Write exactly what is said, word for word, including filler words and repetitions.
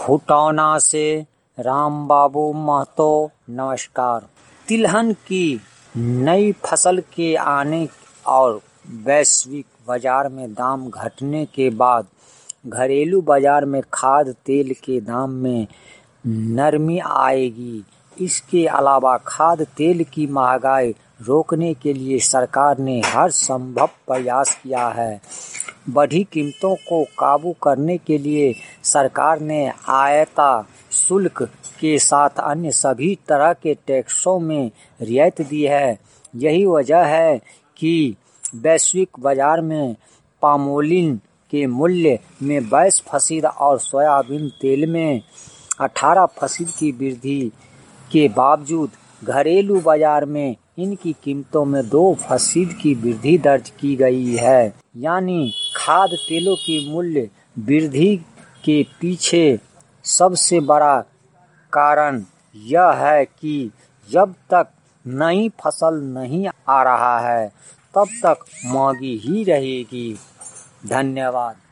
खुटौना से राम बाबू महतो। नमस्कार। तिलहन की नई फसल के आने और वैश्विक बाजार में दाम घटने के बाद घरेलू बाजार में खाद्य तेल के दाम में नरमी आएगी। इसके अलावा खाद्य तेल की महंगाई रोकने के लिए सरकार ने हर संभव प्रयास किया है। बढ़ी कीमतों को काबू करने के लिए सरकार ने आयात शुल्क के साथ अन्य सभी तरह के टैक्सों में रियायत दी है। यही वजह है कि वैश्विक बाजार में पामोलिन के मूल्य में बाईस फीसद और सोयाबीन तेल में अठारह फीसद की वृद्धि के बावजूद घरेलू बाजार में इनकी कीमतों में दो फीसद की वृद्धि दर्ज की गई है। यानी खाद्य तेलों की मूल्य वृद्धि के पीछे सबसे बड़ा कारण यह है कि जब तक नई फसल नहीं आ रहा है तब तक महंगी ही रहेगी। धन्यवाद।